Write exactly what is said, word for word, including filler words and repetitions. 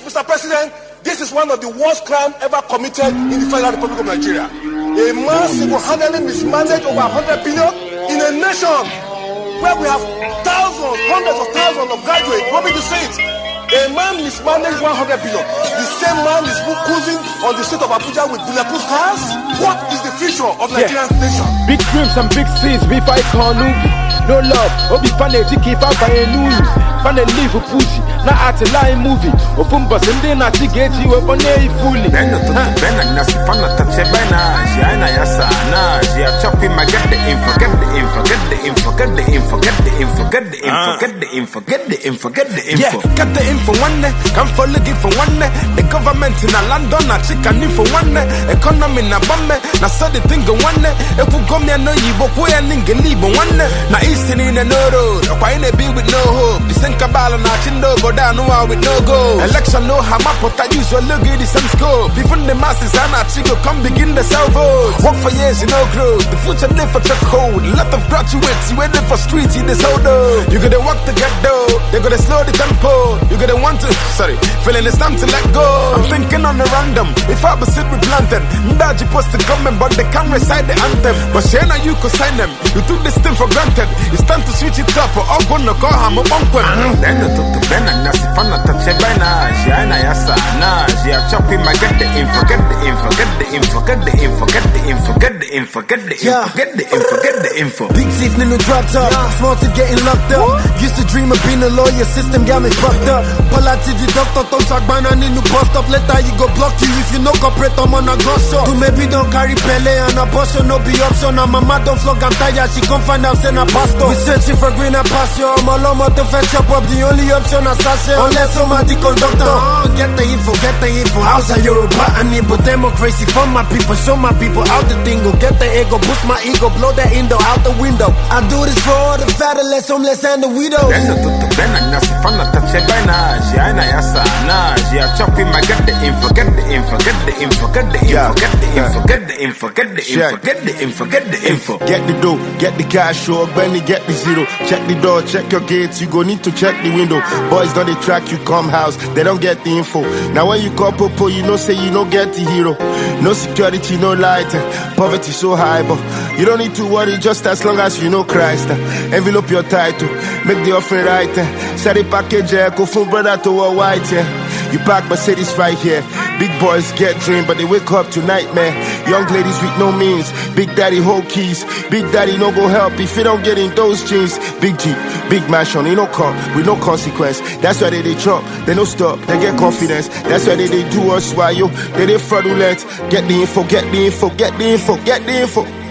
Mister President, this is one of the worst crimes ever committed in the Federal Republic of Nigeria. A man single-handedly mismanaged over one hundred billion in a nation where we have thousands, hundreds of thousands of graduates roaming the streets. A man mismanaged one hundred billion. The same man is cruising on the street of Abuja with bulletproof cars. What is the future of Nigerian yeah. nation? Big dreams and big seeds, we fight Kanubi. No love, Obi Paneji keep out by a new. Pane live a pussy, not at a line movie. Ofumba Sunday not to get you up on a fully. Ben to the Ben and Nasifana Tachebana, Giana Yasana, Gia chopping my get the info, get the info, get the info, get the info, get the info, get the info, get the info, get the info, get the info. Yeah, get the info one day, come for looking for one day. The government in a London, a chicken for one day. Economy in a bomb, now so the thing go one day. If we come here, no, you book way and link and leave one day. Now Eastern in a no road, or why they be with no hope. Kabala na chindo go down no with no go. Election no hammer but I use your look at the same scope. Even the masses are not chico come begin the sell vote. Work for years you know growth. The future live for truck hold. A lot of graduates you waiting for streets in this hold. You gotta walk to get though. They gotta slow the tempo. You gotta want to sorry. Feeling it's time to let go. I'm thinking on the random. If I was sit with planted, Mdaji post to comment but they can't recite the anthem. But Shana you could sign them. You took this thing for granted. It's time to switch it up or all gonna go ham a bump. Then to the Ben and Nasifana Tachebana, Giana Yasana, Gia chopping my get the info, get the info, get the info, get the info, get the info, get the info, get the info, get the info, get the info. Big thief, no dropped up, small thief getting locked up. Used to dream of being a lawyer, system got me fucked up. Palati the doctor, Tom Sagbana, need to bust up. Later you go block you if you no cooperate, I'm on a gross shot. To maybe don't carry Pele and a boss, no be option. And mama don't flog and tired, she come find out, send a pastor. We searching for greener pasture, my lama to fetch up up the only option assassin unless somebody conductor. Oh, get the info, get the info. How's a Yoruba and Igbo democracy for my people? Show my people how the thing go. Get the ego, boost my ego, blow the window out the window. I do this for all the fatherless, homeless, and the widows. Then to the Ben and Nasifana Tachebana, Giana Yasana, Gia chopping my get the info, get the info, get the info, get the info, get the info, get the info, get the info, get the info, get the info. Get the dough, get the cash, show Benny, get the zero. Check the door, check your gates. You go need to check the window. Boys don't they track you come house, they don't get the info. Now when you call Popo, you know say you don't get the hero. No security, no light, poverty so high, but you don't need to worry just as long as you know Christ. Envelope your title, make the offering right. Set a package, go from brother to a white. You park Mercedes right here. Big boys get dream, but they wake up to nightmare. Young ladies with no means, Big Daddy hold keys. Big Daddy no go help if you don't get in those jeans. Big Jeep, big mansion, ain't no call with no consequence. That's why they they drop, they no stop, they get confidence. That's why they they do us while yo, they they fraudulent. Get the info, get the info, get the info, get the info.